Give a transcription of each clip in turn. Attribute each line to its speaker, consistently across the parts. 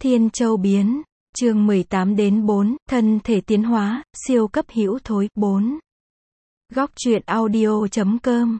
Speaker 1: Thiên Châu biến, chương 18-4, thân thể tiến hóa, siêu cấp hữu thối, 4. Góc truyện audio.com.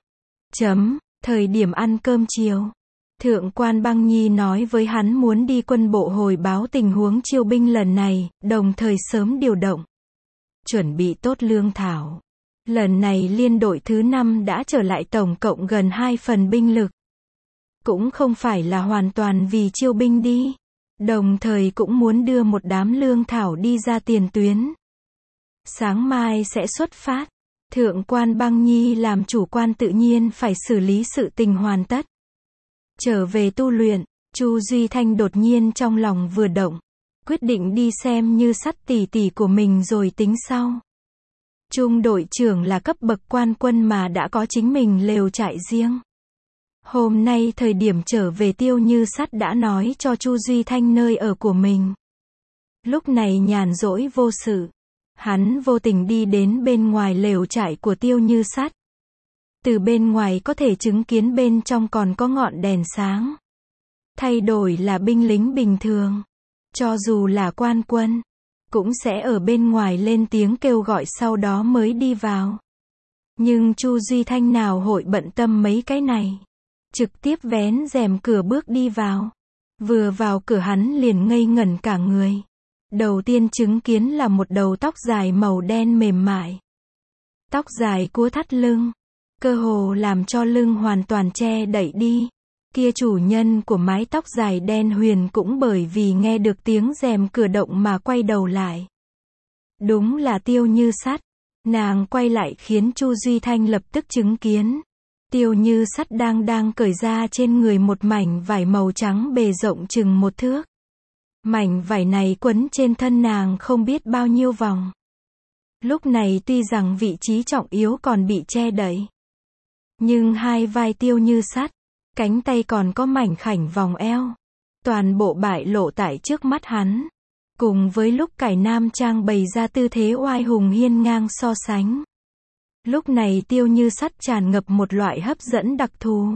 Speaker 1: Thời điểm ăn cơm chiều, Thượng quan Băng Nhi nói với hắn muốn đi quân bộ hồi báo tình huống chiêu binh lần này, đồng thời sớm điều động. Chuẩn bị tốt lương thảo. Lần này liên đội thứ 5 đã trở lại tổng cộng gần 2 phần binh lực. Cũng không phải là hoàn toàn vì chiêu binh đi. Đồng thời cũng muốn đưa một đám lương thảo đi ra tiền tuyến. Sáng mai sẽ xuất phát. Thượng quan Băng Nhi làm chủ quan tự nhiên phải xử lý sự tình hoàn tất. Trở về tu luyện, Chu Duy Thanh đột nhiên trong lòng vừa động. Quyết định đi xem Như Sắt tỷ tỷ của mình rồi tính sau. Trung đội trưởng là cấp bậc quan quân mà đã có chính mình lều trại riêng. Hôm nay thời điểm trở về Tiêu Như Sắt đã nói cho Chu Duy Thanh nơi ở của mình. Lúc này nhàn rỗi vô sự. Hắn vô tình đi đến bên ngoài lều trại của Tiêu Như Sắt. Từ bên ngoài có thể chứng kiến bên trong còn có ngọn đèn sáng. Thay đổi là binh lính bình thường. Cho dù là quan quân, cũng sẽ ở bên ngoài lên tiếng kêu gọi sau đó mới đi vào. Nhưng Chu Duy Thanh nào hội bận tâm mấy cái này. Trực tiếp vén rèm cửa bước đi vào. Vừa vào cửa hắn liền ngây ngẩn cả người. Đầu tiên chứng kiến là một đầu tóc dài màu đen mềm mại. Tóc dài cua thắt lưng. Cơ hồ làm cho lưng hoàn toàn che đậy đi. Kia chủ nhân của mái tóc dài đen huyền cũng bởi vì nghe được tiếng rèm cửa động mà quay đầu lại. Đúng là Tiêu Như Sắt. Nàng quay lại khiến Chu Duy Thanh lập tức chứng kiến. Tiêu Như Sắt đang cởi ra trên người một mảnh vải màu trắng bề rộng chừng 1 thước. Mảnh vải này quấn trên thân nàng không biết bao nhiêu vòng. Lúc này tuy rằng vị trí trọng yếu còn bị che đậy. Nhưng hai vai Tiêu Như Sắt, cánh tay còn có mảnh khảnh vòng eo. Toàn bộ bại lộ tại trước mắt hắn. Cùng với lúc cải nam trang bày ra tư thế oai hùng hiên ngang so sánh. Lúc này Tiêu Như Sắt tràn ngập một loại hấp dẫn đặc thù.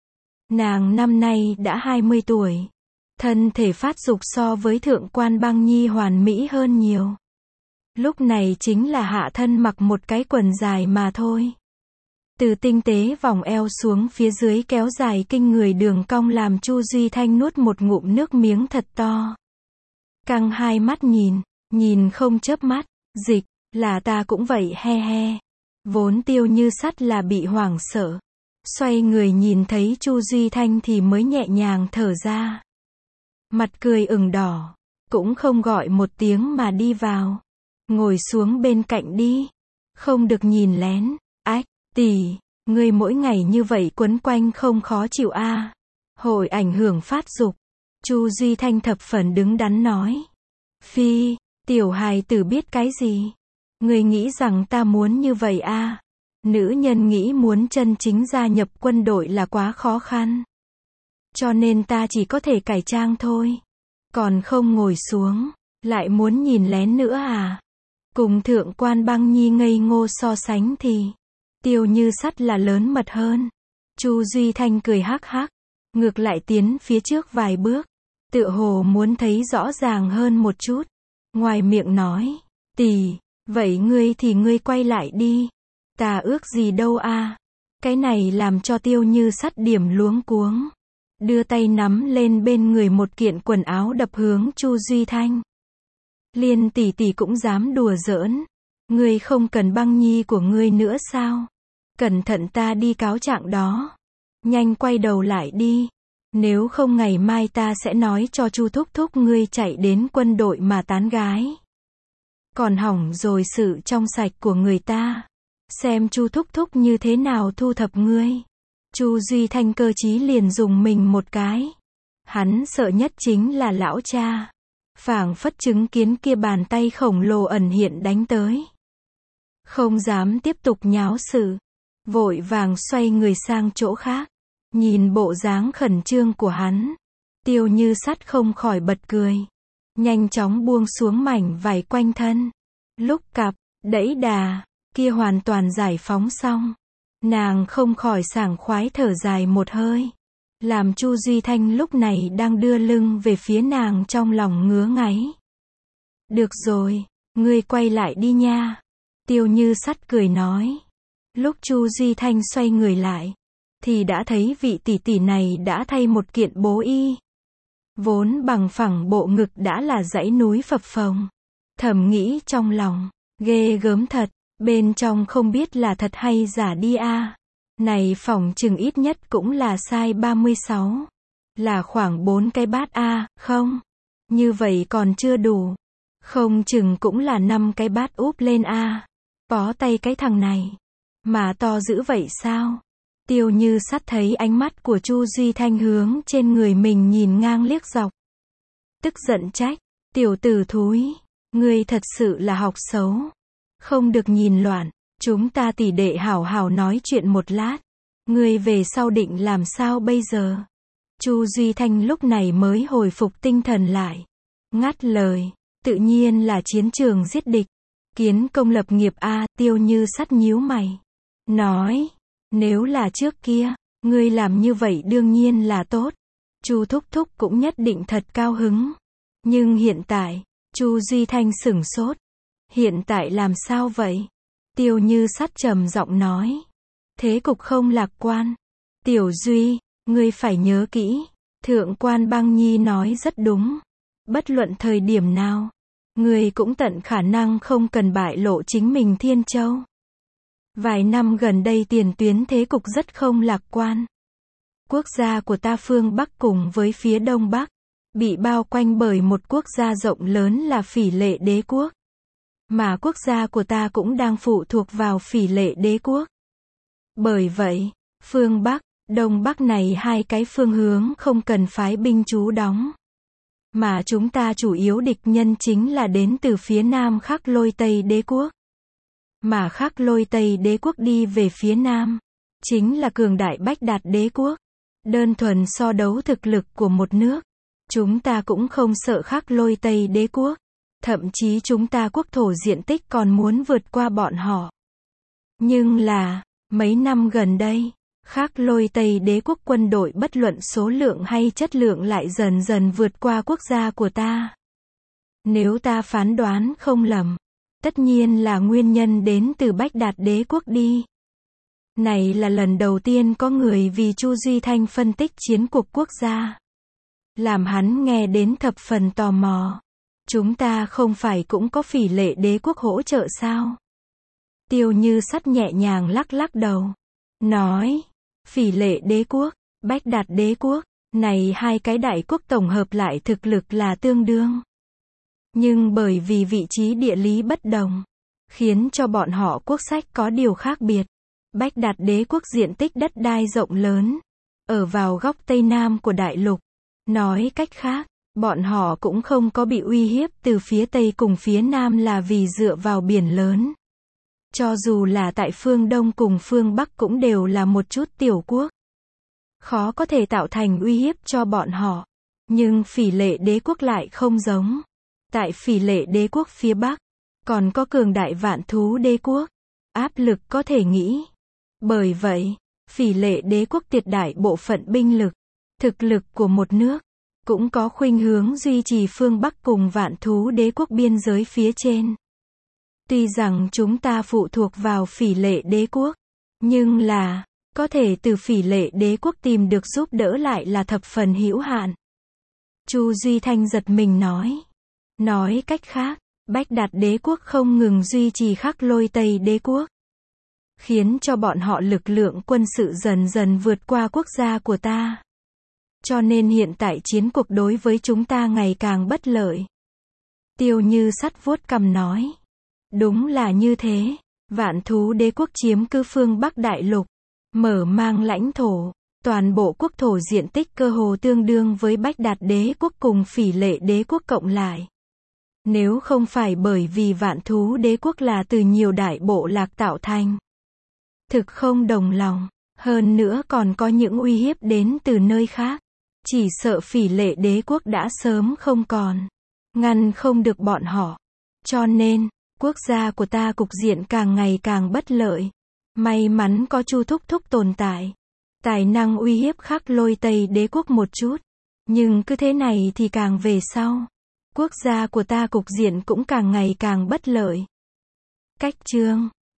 Speaker 1: Nàng năm nay đã 20 tuổi. Thân thể phát dục so với Thượng quan Băng Nhi hoàn mỹ hơn nhiều. Lúc này chính là hạ thân mặc một cái quần dài mà thôi. Từ tinh tế vòng eo xuống phía dưới kéo dài kinh người đường cong làm Chu Duy Thanh nuốt một ngụm nước miếng thật to. Căng hai mắt nhìn không chớp mắt, dịch, là ta cũng vậy he he. Vốn Tiêu Như Sắt là bị hoảng sợ. Xoay người nhìn thấy Chu Duy Thanh thì mới nhẹ nhàng thở ra. Mặt cười ửng đỏ, cũng không gọi một tiếng mà đi vào. Ngồi xuống bên cạnh đi. Không được nhìn lén. Ách, tỷ, ngươi mỗi ngày như vậy quấn quanh không khó chịu a? Hội ảnh hưởng phát dục. Chu Duy Thanh thập phần đứng đắn nói. Phi, tiểu hài tử biết cái gì? Ngươi nghĩ rằng ta muốn như vậy a? Nữ nhân nghĩ muốn chân chính gia nhập quân đội là quá khó khăn. Cho nên ta chỉ có thể cải trang thôi. Còn không ngồi xuống, lại muốn nhìn lén nữa à? Cùng Thượng quan Băng Nhi ngây ngô so sánh thì Tiêu Như Sắt là lớn mật hơn. Chu Duy Thanh cười hắc hắc, ngược lại tiến phía trước vài bước, tựa hồ muốn thấy rõ ràng hơn một chút. Ngoài miệng nói, tỷ, vậy ngươi thì ngươi quay lại đi. Ta ước gì đâu a? Cái này làm cho Tiêu Như Sắt điểm luống cuống. Đưa tay nắm lên bên người một kiện quần áo đập hướng Chu Duy Thanh. Liên tỷ tỷ cũng dám đùa giỡn. Ngươi không cần Băng Nhi của ngươi nữa sao? Cẩn thận ta đi cáo trạng đó. Nhanh quay đầu lại đi. Nếu không ngày mai ta sẽ nói cho Chu thúc thúc ngươi chạy đến quân đội mà tán gái. Còn hỏng rồi sự trong sạch của người ta. Xem Chu thúc thúc như thế nào thu thập ngươi. Chu Duy Thanh cơ trí liền dùng mình một cái. Hắn sợ nhất chính là lão cha. Phảng phất chứng kiến kia bàn tay khổng lồ ẩn hiện đánh tới. Không dám tiếp tục nháo sự. Vội vàng xoay người sang chỗ khác. Nhìn bộ dáng khẩn trương của hắn. Tiêu Như Sắt không khỏi bật cười. Nhanh chóng buông xuống mảnh vải quanh thân. Lúc cặp, đẩy đà, kia hoàn toàn giải phóng xong. Nàng không khỏi sảng khoái thở dài một hơi. làm Chu Duy Thanh lúc này đang đưa lưng về phía nàng trong lòng ngứa ngáy. Được rồi, ngươi quay lại đi nha. Tiêu Như Sắt cười nói. Lúc Chu Duy Thanh xoay người lại, thì đã thấy vị tỷ tỷ này đã thay một kiện bố y. Vốn bằng phẳng bộ ngực đã là dãy núi phập phồng. Thầm nghĩ trong lòng, ghê gớm thật, bên trong không biết là thật hay giả đi a. Này phỏng chừng ít nhất cũng là size 36. Là khoảng 4 cái bát a, không? Như vậy còn chưa đủ. Không chừng cũng là 5 cái bát úp lên a. Bó tay cái thằng này. Mà to dữ vậy sao? Tiêu Như Sắt thấy ánh mắt của Chu Duy Thanh hướng trên người mình nhìn ngang liếc dọc. Tức giận trách. Tiểu tử thúi. Ngươi thật sự là học xấu. Không được nhìn loạn. Chúng ta tỷ đệ hảo hảo nói chuyện một lát. Ngươi về sau định làm sao bây giờ? Chu Duy Thanh lúc này mới hồi phục tinh thần lại. Ngắt lời. Tự nhiên là chiến trường giết địch. Kiến công lập nghiệp a. Tiêu Như Sắt nhíu mày. Nói. Nếu là trước kia, ngươi làm như vậy đương nhiên là tốt. Chu thúc thúc cũng nhất định thật cao hứng. Nhưng hiện tại, Chu Duy Thanh sửng sốt. Hiện tại làm sao vậy? Tiêu Như Sắt trầm giọng nói. Thế cục không lạc quan. Tiểu Duy, ngươi phải nhớ kỹ. Thượng quan Băng Nhi nói rất đúng. Bất luận thời điểm nào, ngươi cũng tận khả năng không cần bại lộ chính mình Thiên Châu. Vài năm gần đây tiền tuyến thế cục rất không lạc quan. Quốc gia của ta phương Bắc cùng với phía Đông Bắc, bị bao quanh bởi một quốc gia rộng lớn là Phỉ Lệ Đế quốc. Mà quốc gia của ta cũng đang phụ thuộc vào Phỉ Lệ Đế quốc. Bởi vậy, phương Bắc, Đông Bắc này hai cái phương hướng không cần phái binh trú đóng. Mà chúng ta chủ yếu địch nhân chính là đến từ phía Nam Khắc Lôi Tây Đế quốc. Mà Khắc Lôi Tây Đế quốc đi về phía Nam, chính là cường đại Bách Đạt Đế quốc. Đơn thuần so đấu thực lực của một nước, chúng ta cũng không sợ Khắc Lôi Tây Đế quốc. Thậm chí chúng ta quốc thổ diện tích còn muốn vượt qua bọn họ. Nhưng là, mấy năm gần đây, Khắc Lôi Tây Đế quốc quân đội bất luận số lượng hay chất lượng lại dần dần vượt qua quốc gia của ta. Nếu ta phán đoán không lầm, tất nhiên là nguyên nhân đến từ Bách Đạt Đế quốc đi. Này là lần đầu tiên có người vì Chu Duy Thanh phân tích chiến cuộc quốc gia. Làm hắn nghe đến thập phần tò mò. Chúng ta không phải cũng có Phỉ Lệ Đế quốc hỗ trợ sao? Tiêu Như Sắt nhẹ nhàng lắc lắc đầu. Nói, Phỉ Lệ Đế quốc, Bách Đạt Đế quốc, này hai cái đại quốc tổng hợp lại thực lực là tương đương. Nhưng bởi vì vị trí địa lý bất đồng, khiến cho bọn họ quốc sách có điều khác biệt. Bách Đạt Đế quốc diện tích đất đai rộng lớn, ở vào góc Tây Nam của đại lục. Nói cách khác, bọn họ cũng không có bị uy hiếp từ phía Tây cùng phía Nam là vì dựa vào biển lớn. Cho dù là tại phương Đông cùng phương Bắc cũng đều là một chút tiểu quốc. Khó có thể tạo thành uy hiếp cho bọn họ. Nhưng Phỉ Lệ Đế quốc lại không giống. Tại Phỉ Lệ Đế quốc phía Bắc, còn có cường đại Vạn Thú Đế quốc. Áp lực có thể nghĩ. Bởi vậy, Phỉ Lệ Đế quốc tuyệt đại bộ phận binh lực, thực lực của một nước, cũng có khuynh hướng duy trì phương Bắc cùng Vạn Thú Đế quốc biên giới phía trên. Tuy rằng chúng ta phụ thuộc vào Phỉ Lệ Đế quốc, nhưng là, có thể từ Phỉ Lệ Đế quốc tìm được giúp đỡ lại là thập phần hữu hạn. Chu Duy Thanh giật mình nói. Nói cách khác, Bách Đạt Đế quốc không ngừng duy trì Khắc Lôi Tây Đế quốc, khiến cho bọn họ lực lượng quân sự dần dần vượt qua quốc gia của ta. Cho nên hiện tại chiến cuộc đối với chúng ta ngày càng bất lợi. Tiêu Như Sắt vuốt cằm nói. Đúng là như thế. Vạn Thú Đế quốc chiếm cứ phương Bắc Đại Lục, mở mang lãnh thổ, toàn bộ quốc thổ diện tích cơ hồ tương đương với Bách Đạt Đế quốc cùng Phỉ Lệ Đế quốc cộng lại. Nếu không phải bởi vì Vạn Thú Đế quốc là từ nhiều đại bộ lạc tạo thành, thực không đồng lòng, hơn nữa còn có những uy hiếp đến từ nơi khác, chỉ sợ Phỉ Lệ Đế quốc đã sớm không còn, ngăn không được bọn họ. Cho nên, quốc gia của ta cục diện càng ngày càng bất lợi. May mắn có Chu thúc thúc tồn tại. Tài năng uy hiếp Khắc Lôi Tây đế quốc một chút. Nhưng cứ thế này thì càng về sau, quốc gia của ta cục diện cũng càng ngày càng bất lợi. Cách chương